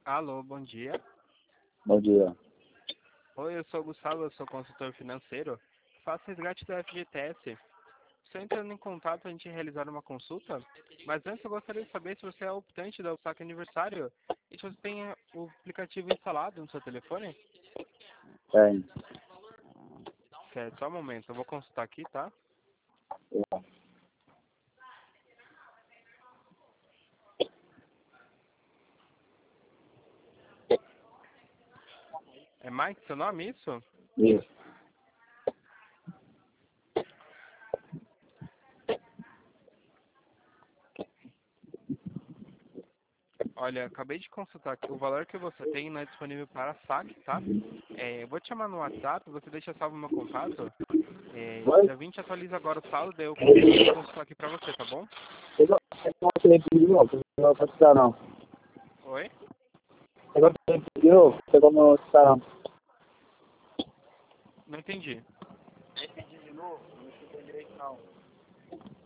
Alô, bom dia. Bom dia. Oi, eu sou o Gustavo, eu sou consultor financeiro. Faço resgate do FGTS. Estou entrando em contato para a gente realizar uma consulta, mas antes eu gostaria de saber se você é optante do saque aniversário e se você tem o aplicativo instalado no seu telefone. Tem. Certo, só um momento, eu vou consultar aqui, tá? É Mike, seu nome, isso? Isso. Olha, acabei de consultar aqui. O valor que você tem não é disponível para saque, tá? Eu vou te chamar no WhatsApp, você deixa salvo meu contato. Oi? Dia 20 atualiza agora o saldo, daí eu consigo consultar aqui pra você, tá bom? Você não Felipe de novo, não vou precisar não. Oi? Pegou o Felipe de novo, pegou meu precisar não. Não entendi. Pedir de novo, não escutei direito não.